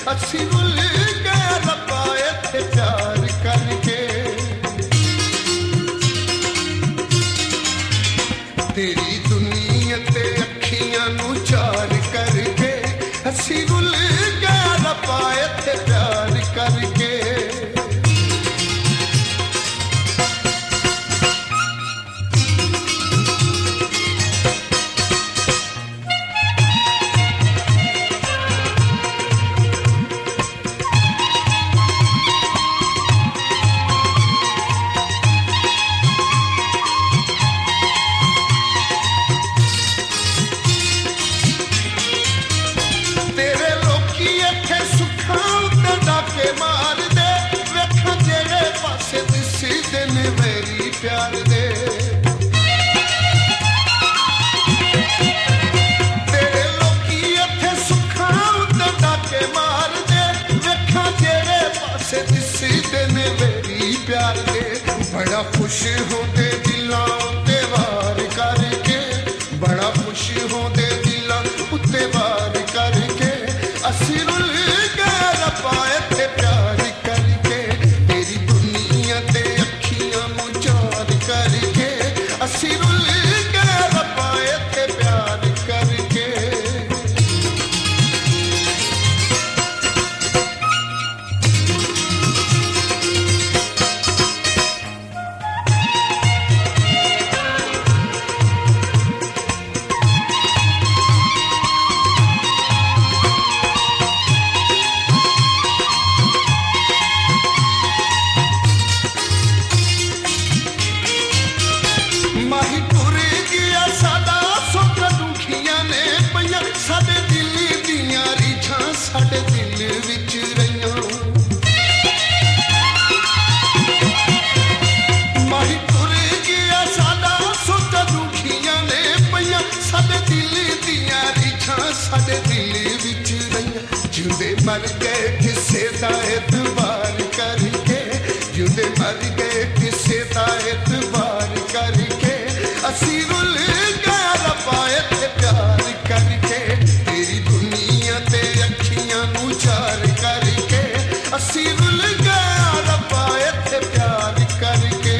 असी भुल गए रब्बा इत्थे प्यार करके। तेरी दुनिया ते अखियां नू चार करके असी भुल गए रब्बा इत्थे प्यार करके। मार दे वेखा जेड़े पासे दिसी दिन मेरी प्यार दे। तेरे लोकी इत्थे सुखा उत्ते डाके मार दे वेखा जेड़े पासे दिसी दिन मेरी प्यार दे। बड़ा खुश होंदे दिलां उत्ते वार करके बड़ा खुश होंदे दिलां उत्ते वार करके। असी रुल गए रब्बा इत्थे प्यार करके। तेरी दुनिया ते अखियां नू चार करके असी रुल गए रब्बा इत्थे प्यार करके। माही टुर गया साडा सुख दुखियां ने पईयां साडे दिल दियां रीछां साडे दिल विच रहियां। माही टुर गया साडा सुख दुखियां ने पईयां साडे दिल दियां रीछां साडे दिल विच रहियां। जिंदे मर गए किसे दा एतबार करके जिंदे मर गए किसे दा एतबार करके। असी रुल गए रब्बा इत्थे प्यार करके। तेरी दुनिया ते अखियां नू चार करके असी रुल गए रब्बा इत्थे प्यार करके।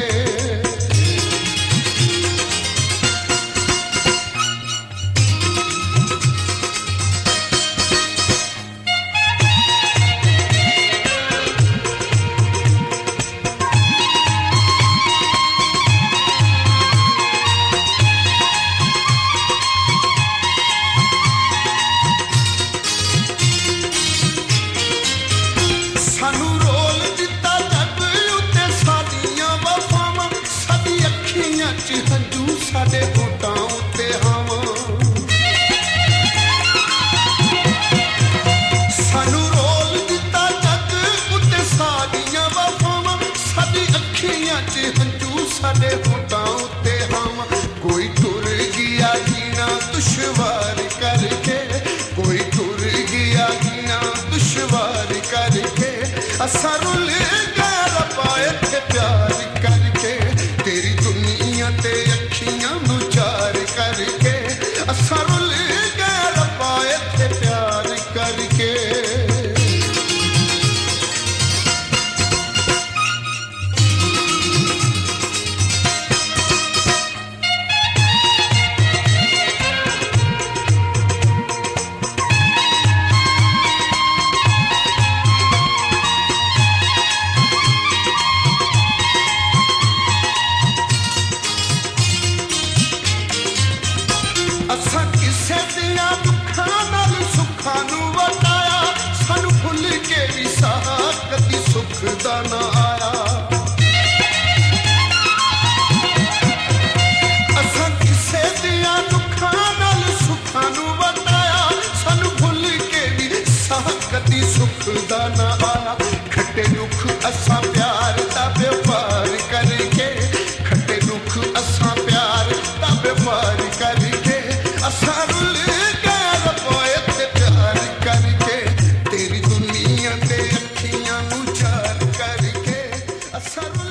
सानू रोल दिता जग उत्ते साडियां वफावां साडी अखियां च हंजू साडे होठां उत्ते हावां। सानू रोल दिता जग उत्ते साडियां वफावां साडी अखियां च हंजू साडे होठां उत्ते हावां। कोई टुर गया जीना दुश्वार करके कोई टुर गया जीना दुश्वार करके। असा रुल गए रब्बा इत्थे प्यार करके। तेरी दुनिया ते अखियां नू चार करके असा रुल गए रब्बा इत्थे प्यार करके। असा किसे दिया दुखां नाल सुखां नू वटाया सानू भुल के भी साह कदी सुख दा ना आया। असा किसे दिया दुखां नाल सुखां नू वटाया सानू भुल के भी साह कदी सुख दा ना आया। खट्टे दुख असा प्यार दा व्यापार करके खट्टे दुख असा प्यार दा व्यापार करके। असा रुल गए रब्बा इत्थे प्यार करके। तेरी दुनिया ते अखियां नू चार करके असा